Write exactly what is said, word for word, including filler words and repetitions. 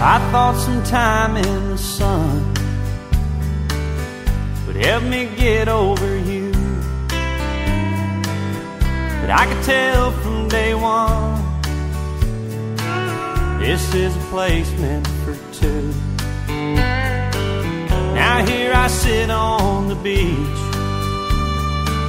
I thought some time in the sun would help me get over you, but I could tell from day one this is a place meant for two. Now here I sit on the beach,